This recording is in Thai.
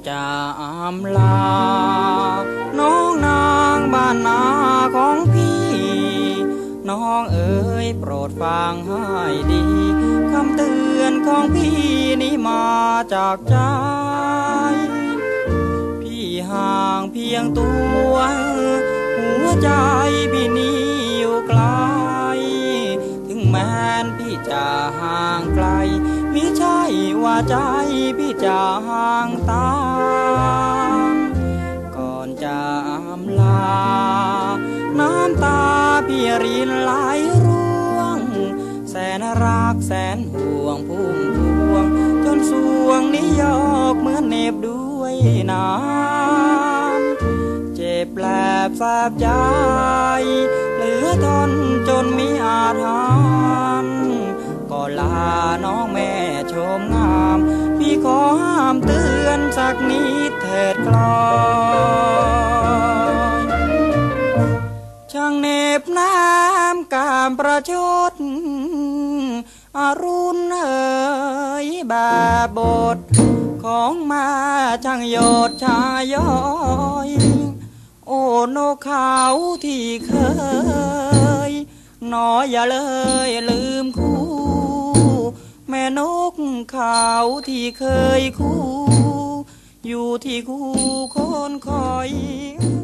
จะอำลาน้องนางบ้านนาของพี่น้องเอ๋ยโปรดฟังให้ดีคำเตือนของพี่นี้มาจากใจพี่ห่างเพียงตัวหัวใจพี่นี้อยู่ไกลถึงแม้นพี่จะห่างไกลมิใช่ว่าใจพี่จะห่างตามก่อนจะอำลาน้ำตาพี่รินไหลร่วงแสนรักแสนห่วงพุ่มพวงจนสวงนี้ยอกเหมือนเนบด้วยน้ำเจ็บแปลบแสบใจเหลือทนจนมิอาจหารก็ลาน้องแม่ชมงามพี่ขอห้ามเตือนสักนิดเถิดกลอยช่างเนบน้ำกามประชดอรุณเอ๋ยแบบบทของมาช่างโยดชายย้อยโอ้นกเขาที่เคยน้อยอย่าเลยลืมคู่แม่นกเขาที่เคยคู่อยู่ที่คู่คนคอย